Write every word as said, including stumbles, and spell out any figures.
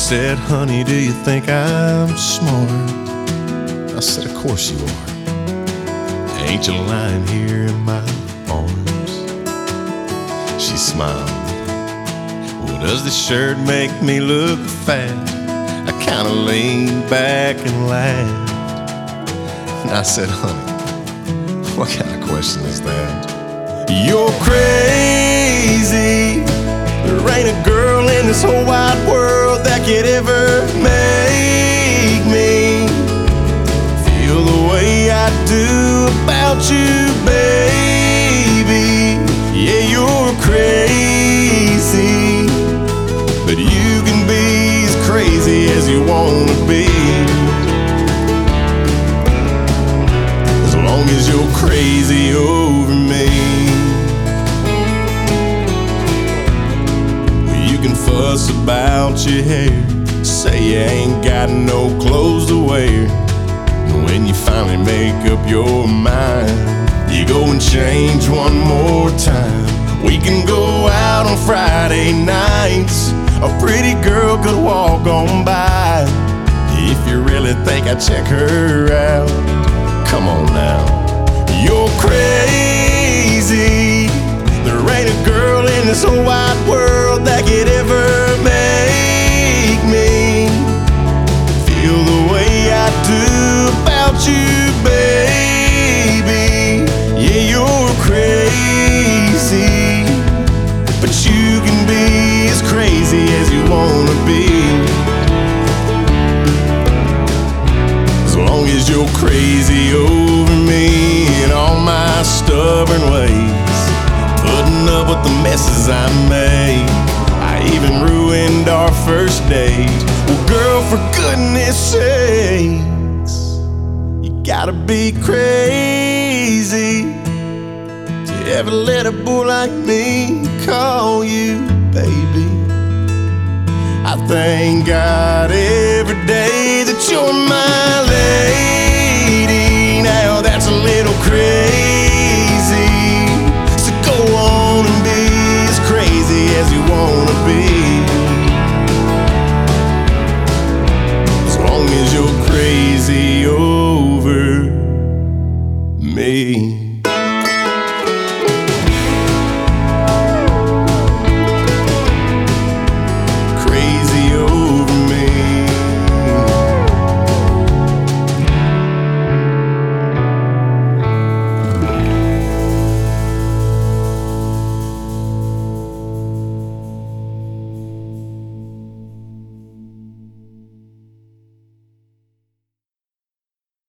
said, honey, do you think I'm smart? I said, of course you are. Ain't you lying here in my arms? She smiled. Well, does this shirt make me look fat? I kinda leaned back and laughed. And I said, honey, what kind of question is that? You're crazy. There ain't a girl in this whole wide world that could ever make me feel the way I do about you, baby. Yeah, you're crazy, but you can be as crazy as you wanna be, as long as you're crazy over me. You can fuss about your hair, say you ain't got no clothes to wear, and when you finally make up your mind, you go and change one more time. We can go out on Friday nights, a pretty girl could walk on by. If you really think I'd check her out, come on now. You're crazy. There ain't a girl in this whole wide world that could ever make me feel the way I do about you, baby. Yeah, you're crazy, but you can be as crazy as you wanna be, as long as you're crazy over me and all my stubborn ways, putting up with the messes I made. I even ruined our first date. Well, girl, for goodness sakes, you gotta be crazy to ever let a boy like me call you baby. I thank God every day that you're my lady.